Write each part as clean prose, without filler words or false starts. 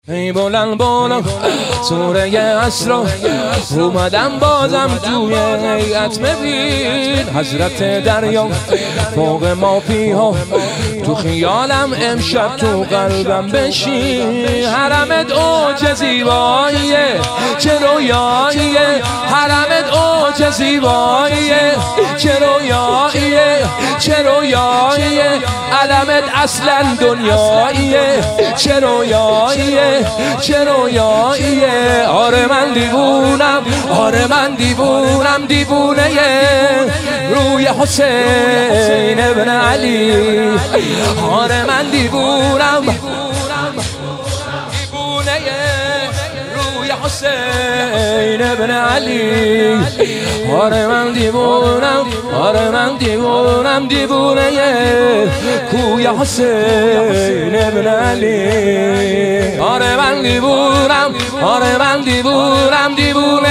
ای بلند بالا سوره اسرا اومدم بازم توی هیئت ببین حضرت دریا فوق مافیها تو خیالم امشب تو قلبم بشین حرمت اوج زیباییه چه رویاییه حرمت اوج زیباییه چه رویاییه چه رویاییه علمت اصلا دنیاییه چه رویاییه چه رویاییه آره من دیوونم آره من دیوونم دیوونه روی حسین ابن علی آره من دیوونم دیوونه روی حسین ابن علی آره من دیوونم آره من دیوونم دیوونه کوی حسین ابن علی آره من دیوونم آره من دیوونم دیوونه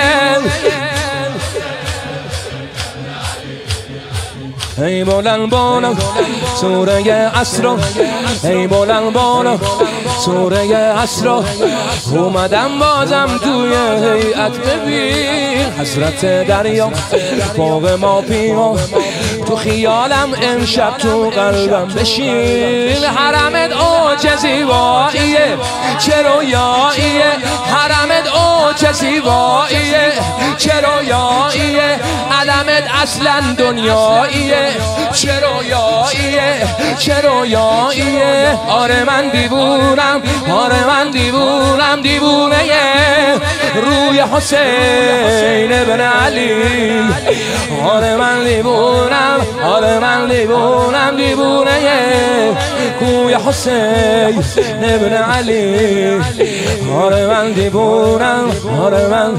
ای بلند بالا سوره اسرا ای بلند بالا سوره اسرا اومدم بازم توی هیئت ببین حضرت دریا فوق مافیها تو خیالم امشب تو قلبم بشین حرمت اوج زیباییه چه رویاییه حرمت اوج زیباییه چه رویاییه علمت اصلا دنیاییه چه رویاییه چه رویاییه آره من دیوونم آره من دیوونم دیوونه روی حسین ابن علی آره من دیوونم آره من دیوونم دیوونه کوی حسین ابن علی آره من دیوونم آره من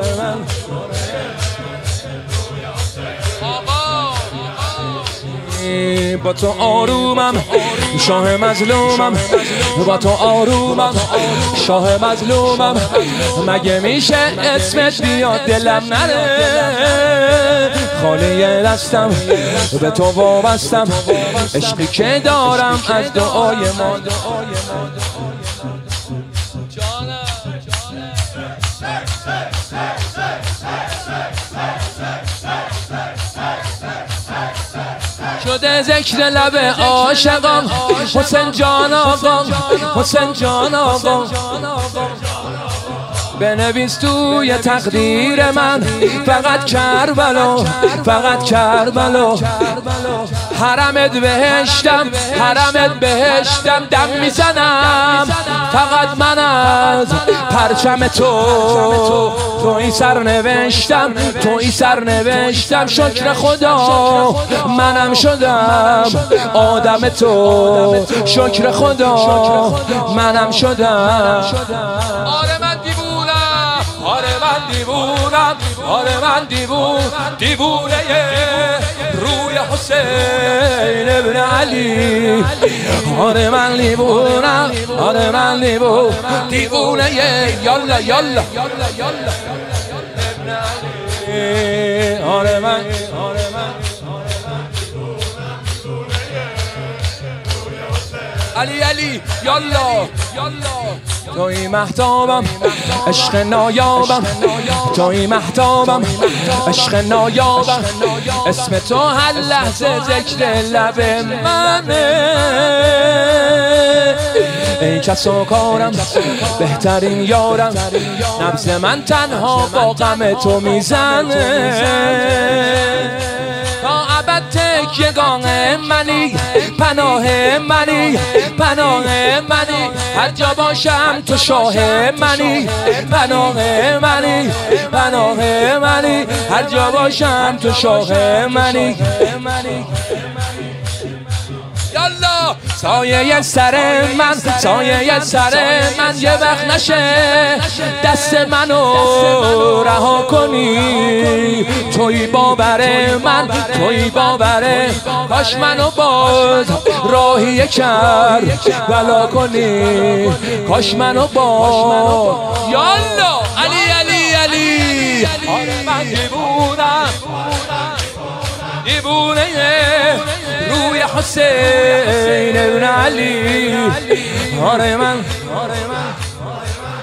با تو آرومم شاه مظلومم با تو آرومم شاه مظلومم مگه میشه اسمت بیاد دلم نره خالی دستم به تو وابستم عشقی که دارم از دعای ما شده ذکر لب عاشقان حسین جان آقا حسین جان آقا بنویس توی تقدیر من فقط کربلا فقط کربلا حرمت بهشتم حرمت بهشتم دم میزنم فقط من از پرچم توی سر نوشتم توی سر نوشتم شکر خدا منم شدم آدم تو شکر خدا منم شدم آره من دیوونم آره من دیوونم آره من دیوونه روی حسین ابن علی آره من دیوونم آره من دیوونه یالا یالا ابن علی آره من علی علی یالا توی مهتابم عشق نایابم توی مهتابم عشق نایابم اسم تو هر لحظه ذکر لب منه ای کس و کارم بهترین یارم نبض من تنها با غم تو میزنه تا ابد تکیهگاه منی پناه منی پناه منی هر جا باشم تو شاه منی پناه منی پناه منی هر جا باشم تو شاه منی یالا سایه سر من سایه سر من یه وقت نشه دست منو رها کنی توی باور من توی باور کاش منو باز راهی کرد بلا کنی کاش منو باز یالا علی علی علی آره من دیوونم دیوونه روی حسین ابن علی آره من ماه